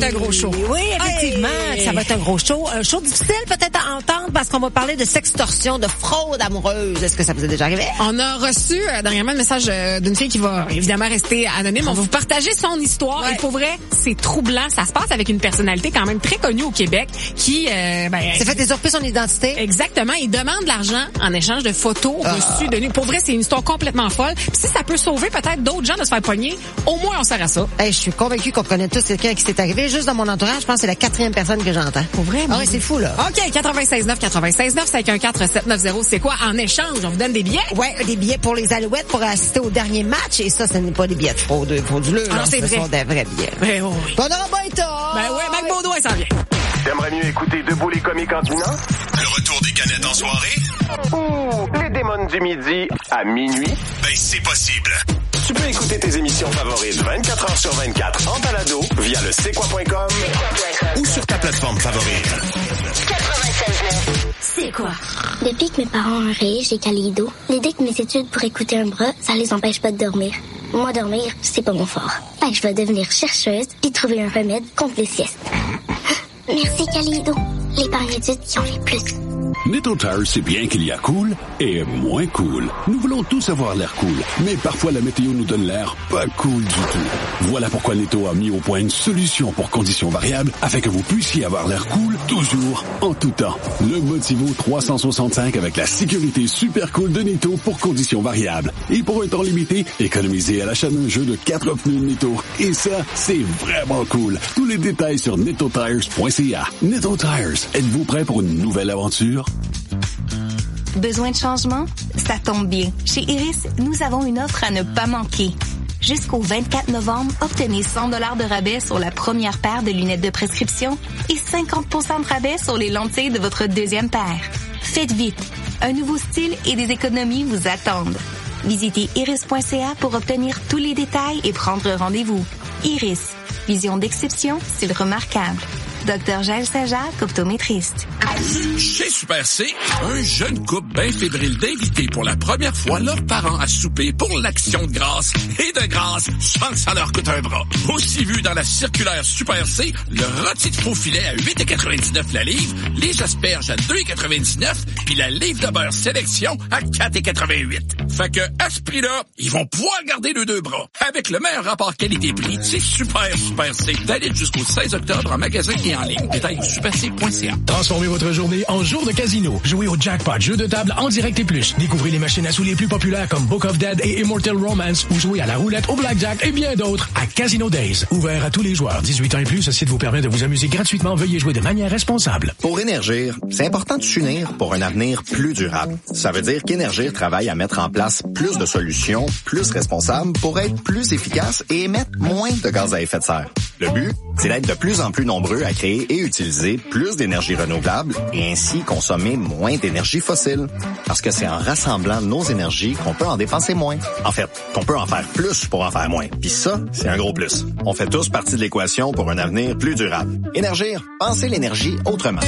être un gros show. Oui, effectivement, ça va être un gros show. Un show difficile peut-être à entendre parce qu'on va parler de sextorsion, de fraude amoureuse. Est-ce que ça vous est déjà arrivé? On a reçu dernièrement un message d'une fille qui va évidemment rester anonyme. On va vous partager son histoire. Et pour vrai, c'est troublant. Ça se passe avec une personnalité quand même très connue au Québec qui... s'est fait usurper son identité. Exactement. Il demande de l'argent en échange de photos reçues de lui. Pour vrai, c'est une histoire complètement folle. Puis si ça peut sauver peut-être d'autres gens de se faire pogner, au moins on sert à ça. Hey, je suis convaincue qu'on connaît tous quelqu'un qui s'est arrivé. Juste dans mon entourage, je pense que c'est la 4e personne que j'entends. Pour vrai? Ah oui, c'est fou, là. OK, 96.9, 514-790. C'est quoi? En échange, on vous donne des billets? Ouais, des billets pour les Alouettes pour assister au dernier match. Et ça, ce n'est pas des billets de frauduleux. Ah non, c'est vrai. Ce sont des vrais billets. Ben oui. Bon, on aura pas été. Ben ouais, Mac Baudouin s'en vient. T'aimerais mieux écouter Debout les comiques en dînant? Le retour des canettes en soirée? Ou les démons du midi à minuit? Ben, c'est possible. Tu peux écouter tes émissions favorites 24 heures sur 24 en balado via le c'est-quoi.com ou sur ta plateforme favorite. 96.9. C'est quoi? Depuis que mes parents ont un rire chez Calido, l'idée que mes études pour écouter un bras, ça les empêche pas de dormir. Moi, dormir, c'est pas mon fort. Fait que je vais devenir chercheuse puis trouver un remède contre les siestes. Merci Calido, l'épargne études qui en fait plus. Netto Tires sait bien qu'il y a cool et moins cool. Nous voulons tous avoir l'air cool, mais parfois la météo nous donne l'air pas cool du tout. Voilà pourquoi Netto a mis au point une solution pour conditions variables afin que vous puissiez avoir l'air cool toujours, en tout temps. Le Motivo 365 avec la sécurité super cool de Netto pour conditions variables. Et pour un temps limité, économisez à l'achat d'un jeu de 4 pneus Netto. Et ça, c'est vraiment cool. Tous les détails sur nettotires.ca. Netto Tires, êtes-vous prêt pour une nouvelle aventure? Besoin de changement? Ça tombe bien. Chez Iris, nous avons une offre à ne pas manquer. Jusqu'au 24 novembre, obtenez 100 $ de rabais sur la première paire de lunettes de prescription et 50 % de rabais sur les lentilles de votre deuxième paire. Faites vite. Un nouveau style et des économies vous attendent. Visitez iris.ca pour obtenir tous les détails et prendre rendez-vous. Iris. Vision d'exception, style remarquable. Dr Jaël Saint-Jacques, optométriste. Chez Super C, un jeune couple bien fébrile d'inviter pour la première fois leurs parents à souper pour l'action de grâce. Et de grâce, sans que ça leur coûte un bras. Aussi vu dans la circulaire Super C, le rôti de faux filet à 8,99 la livre, les asperges à 2,99 puis la livre de beurre sélection à 4,88. Fait que, à ce prix-là, ils vont pouvoir garder les deux bras. Avec le meilleur rapport qualité-prix, c'est Super C. Valide jusqu'au 16 octobre en magasin et en ligne. Détail au superc.ca. Transformez votre journée en jour de casino. Jouez au jackpot, jeu de table en direct et plus. Découvrez les machines à sous les plus populaires comme Book of Dead et Immortal Romance ou jouez à la roulette, au blackjack et bien d'autres à Casino Days. Ouvert à tous les joueurs. 18 ans et plus, ce site vous permet de vous amuser gratuitement. Veuillez jouer de manière responsable. Pour Énergir, c'est important de s'unir pour un avenir plus durable. Ça veut dire qu'Énergir travaille à mettre en place plus de solutions, plus responsables pour être plus efficace et émettre moins de gaz à effet de serre. Le but, c'est d'être de plus en plus nombreux à créer et utiliser plus d'énergie renouvelable et ainsi consommer moins d'énergie fossile. Parce que c'est en rassemblant nos énergies qu'on peut en dépenser moins. En fait, qu'on peut en faire plus pour en faire moins. Puis ça, c'est un gros plus. On fait tous partie de l'équation pour un avenir plus durable. Énergir, pensez l'énergie autrement.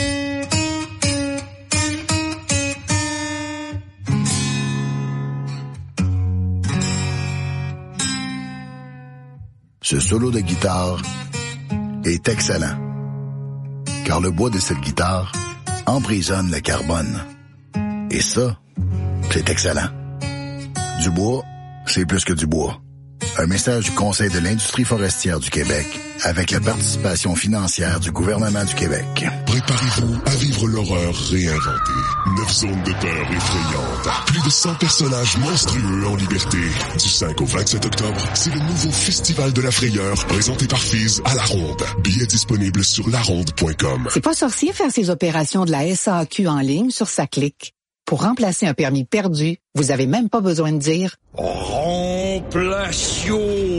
Ce solo de guitare est excellent, car le bois de cette guitare emprisonne le carbone. Et ça, c'est excellent. Du bois, c'est plus que du bois. Un message du Conseil de l'industrie forestière du Québec, avec la participation financière du gouvernement du Québec. Préparez-vous à vivre l'horreur réinventée. 9 zones de peur effrayantes. Plus de 100 personnages monstrueux en liberté. Du 5 au 27 octobre, c'est le nouveau Festival de la frayeur, présenté par Fizz à La Ronde. Billets disponibles sur laronde.com. C'est pas sorcier faire ses opérations de la SAQ en ligne sur sa clique. Pour remplacer un permis perdu, vous avez même pas besoin de dire « Remplation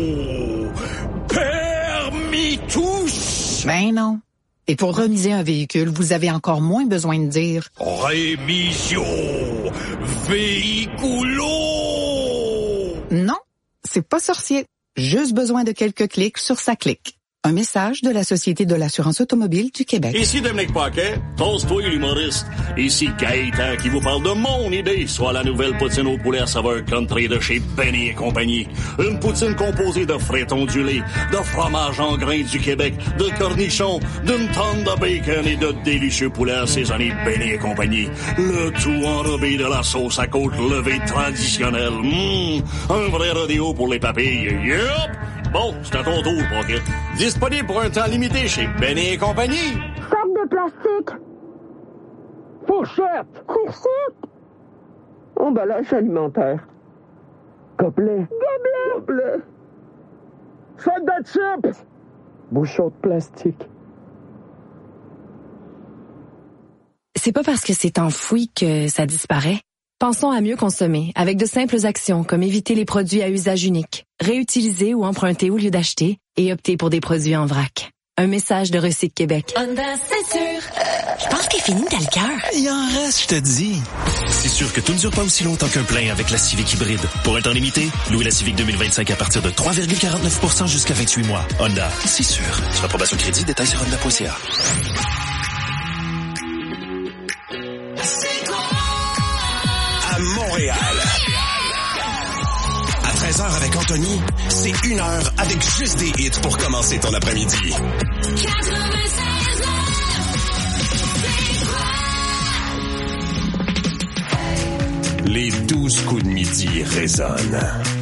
permis tous ». Ben non. Et pour remiser un véhicule, vous avez encore moins besoin de dire « Rémission véhiculo ». Non, c'est pas sorcier. Juste besoin de quelques clics sur sa clique. Un message de la Société de l'assurance automobile du Québec. Ici Dominique Paquet, toast-toi l'humoriste. Ici Gaëtan qui vous parle de mon idée, soit la nouvelle poutine au poulet à saveur country de chez Benny et compagnie. Une poutine composée de frais ondulés, de fromage en grains du Québec, de cornichons, d'une tonne de bacon et de délicieux poulets assaisonnés Benny et compagnie. Le tout enrobé de la sauce à côte levée traditionnelle. Un vrai rodéo pour les papilles. Yup! Bon, c'est à ton tour, Pocket. Disponible pour un temps limité chez Benny et compagnie. Sac de plastique. Fourchette. Fourchette. Emballage alimentaire. Gobelet. Gobelet. Sac de chips. Bouchon de plastique. C'est pas parce que c'est enfoui que ça disparaît. Pensons à mieux consommer avec de simples actions comme éviter les produits à usage unique, réutiliser ou emprunter au lieu d'acheter et opter pour des produits en vrac. Un message de Recyc Québec. Honda, c'est sûr. Je pense qu'il finit dans le cœur. Il en reste, je te dis. C'est sûr que tout ne dure pas aussi longtemps qu'un plein avec la Civic hybride. Pour un temps limité, louez la Civic 2025 à partir de 3,49% jusqu'à 28 mois. Honda, c'est sûr. Sur approbation crédit, détails sur honda.ca. À Montréal. À 13h avec Anthony, c'est 1 heure avec juste des hits pour commencer ton après-midi. Les 12 coups de midi résonnent.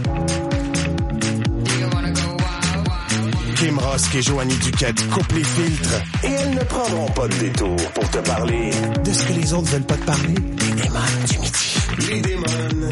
Kim Rosk et Joanie Duquette coupent les filtres et elles ne prendront pas de détour pour te parler de ce que les autres veulent pas te parler. Les démons du midi. Les démons.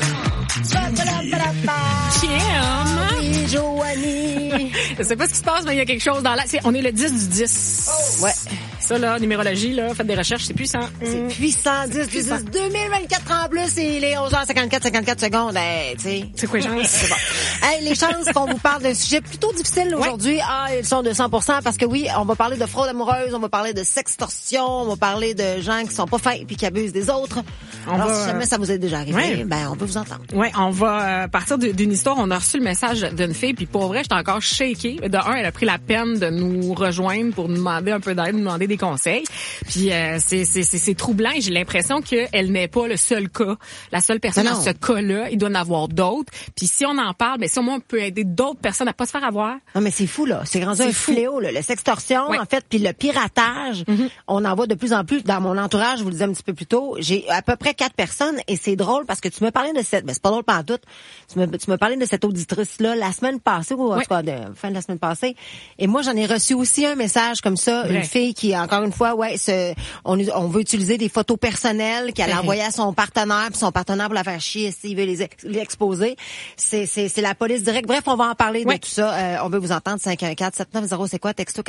Oui, Joanie. Je sais pas ce qui se passe, mais il y a quelque chose dans la... On est le 10 du 10. Oh. Ouais. Ça, là, numérologie, là, faites des recherches, c'est puissant. C'est puissant, 10 du 10. 2024 en plus, et il est 11h54 secondes. Hey, tu sais. C'est quoi les chances? C'est bon. Hey, les chances qu'on vous parle d'un sujet plutôt difficile aujourd'hui. Ouais. Ah, ils sont de 100% parce que oui, on va parler de fraude amoureuse, on va parler de sextorsion, on va parler de gens qui sont pas fins puis qui abusent des autres. Alors, si jamais ça vous est déjà arrivé, ben, on peut vous entendre. Ouais, on va partir d'une histoire. On a reçu le message d'une fille, puis pour vrai, j'étais encore shakée. De un, elle a pris la peine de nous rejoindre pour nous demander un peu d'aide, nous demander des conseils. Puis c'est troublant et j'ai l'impression qu'elle n'est pas le seul cas, la seule personne dans ce cas-là. Il doit en avoir d'autres. Puis si on en parle, ben si au moins on peut aider d'autres personnes à pas se faire avoir. Non, mais c'est fou, là. C'est rendu un fléau, là. La sextorsion, en fait, puis le piratage, on en voit de plus en plus. Dans mon entourage, je vous le disais un petit peu plus tôt, j'ai à peu près 4 personnes et c'est drôle parce que tu me parlais de cette... Ben, c'est pas drôle pantoute. Tu me parlais de cette auditrice-là la semaine passée, ou en tout cas, fin de la semaine passée. Et moi, j'en ai reçu aussi un message comme ça. Une fille qui, encore une fois, on veut utiliser des photos personnelles qu'elle a envoyées à son partenaire, puis son partenaire pour la faire chier s'il veut les exposer. C'est la police directe. Bref, on va en parler de tout ça. On veut vous entendre. 514-790, c'est quoi? Texto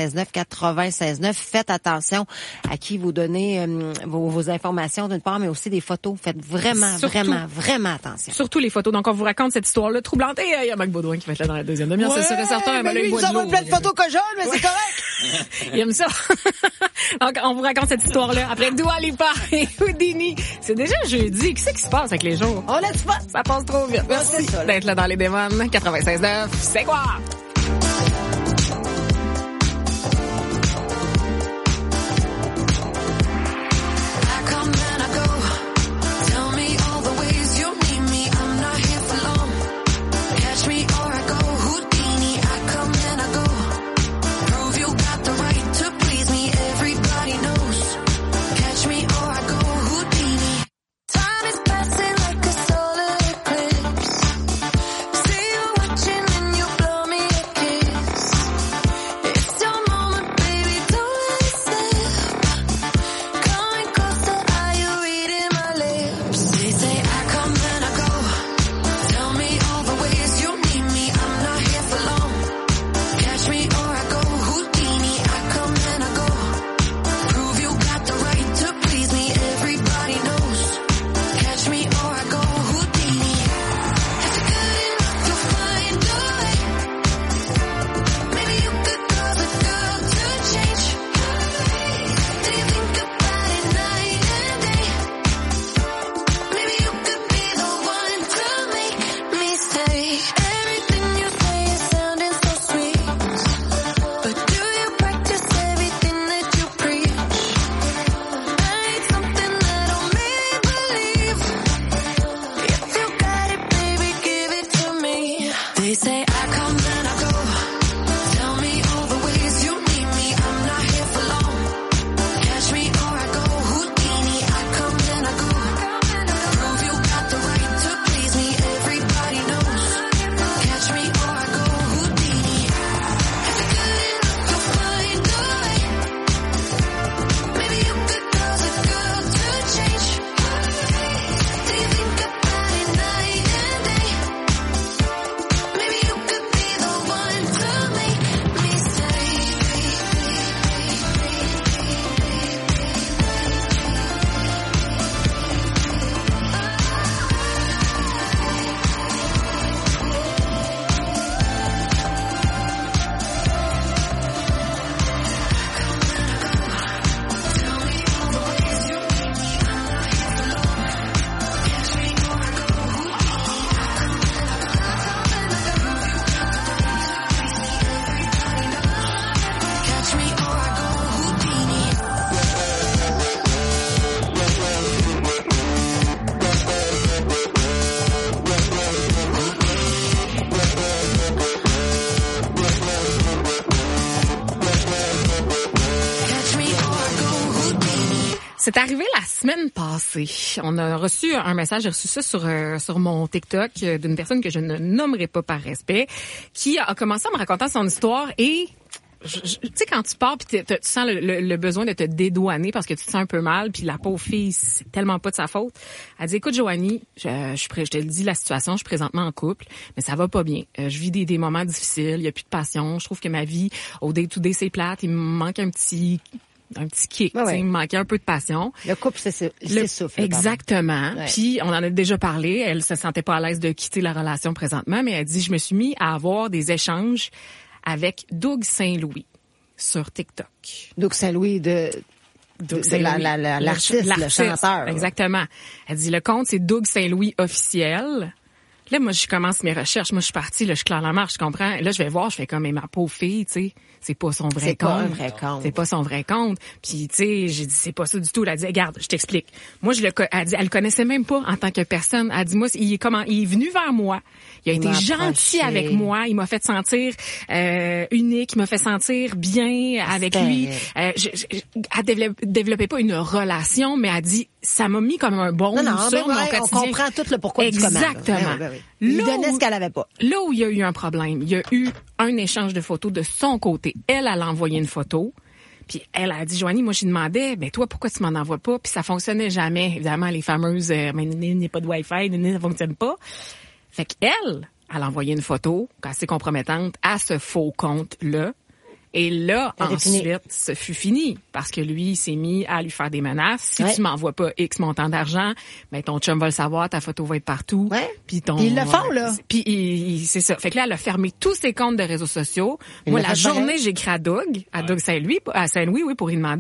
96.9. Faites attention à qui vous donnez vos informations d'une part, mais aussi des photos. Faites vraiment attention. Surtout les photos. Donc, on vous raconte cette histoire-là troublante. Et il y a Marc Baudouin qui va être là dans la deuxième demi-heure. C'est sûr et certain. Mais lui, il nous envoie plein de photos que j'aime, mais c'est correct. Il aime ça. Donc, on vous raconte cette histoire-là. Après Dua Lipa et Houdini. C'est déjà jeudi. Qu'est-ce qui se passe avec les jours? On laisse pas. Ça passe trop vite. Merci d'être là dans les démons. 96.9. C'est quoi? Passing like a solar eclipse. See you watching and you blow me C'est arrivé la semaine passée. On a reçu un message, j'ai reçu ça sur mon TikTok d'une personne que je ne nommerai pas par respect, qui a commencé à me raconter son histoire et tu sais, quand tu pars puis tu sens le besoin de te dédouaner parce que tu te sens un peu mal, puis la pauvre fille, c'est tellement pas de sa faute. Elle dit, écoute, Joanie, je te le dis la situation, je suis présentement en couple, mais ça va pas bien. Je vis des moments difficiles, il y a plus de passion. Je trouve que ma vie, au day-to-day, c'est plate. Il me manque un petit kick, ouais. Il me manquait un peu de passion. Le couple, c'est souffle. Exactement. Ouais. Puis, on en a déjà parlé. Elle se sentait pas à l'aise de quitter la relation présentement, mais elle dit, je me suis mis à avoir des échanges avec Doug Saint-Louis sur TikTok. Doug Saint-Louis l'artiste, le chanteur. Exactement. Elle dit, le compte, c'est Doug Saint-Louis officiel. Là, moi, je commence mes recherches. Moi, je suis partie, là, je claire la marche, je comprends. Là, je vais voir, je fais comme, mais ma pauvre fille, tu sais, c'est pas son vrai compte. C'est pas un vrai compte. C'est pas son vrai compte. Puis, tu sais, j'ai dit, c'est pas ça du tout. Elle a dit, regarde, je t'explique. Moi, elle dit, elle le connaissait même pas en tant que personne. Elle dit, moi, il est venu vers moi. Il a été gentil avec moi. Il m'a fait sentir unique. Il m'a fait sentir bien avec lui. Elle développait pas une relation, mais elle dit, ça m'a mis comme un bon sur mon quotidien. On comprend tout le pourquoi du comment. Exactement. Il lui donnait ce qu'elle avait pas. Là où il y a eu un problème, il y a eu un échange de photos de son côté. Elle a envoyé une photo. Puis elle a dit, Joanie, moi, je lui demandais, ben toi, pourquoi tu m'en envoies pas? Puis ça fonctionnait jamais. Évidemment, les fameuses, mais il n'y a pas de Wi-Fi, ça fonctionne pas. Fait qu'elle, elle a envoyé une photo assez compromettante à ce faux compte-là. Et là, ensuite, ce fut fini. Parce que lui, il s'est mis à lui faire des menaces. Si tu m'envoies pas X montant d'argent, ben ton chum va le savoir, ta photo va être partout. Puis ils le font, là. Puis c'est ça. Fait que là, elle a fermé tous ses comptes de réseaux sociaux. Moi, la journée, j'ai écrit à Doug Saint-Louis, pour lui demander